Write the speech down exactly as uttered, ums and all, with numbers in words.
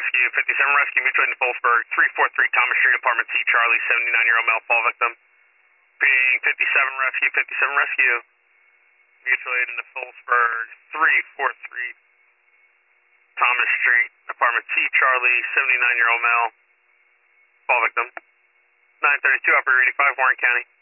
Rescue, fifty-seven Rescue, mutual aid in Phillipsburg, three forty-three Thomas Street, apartment C, Charlie, seventy-nine-year-old male fall victim. Being fifty-seven Rescue, fifty-seven Rescue, mutual aid in the Phillipsburg, three forty-three Thomas Street, apartment C, Charlie, seventy-nine-year-old male fall victim. nine thirty-two, Operator eighty-five, Warren County.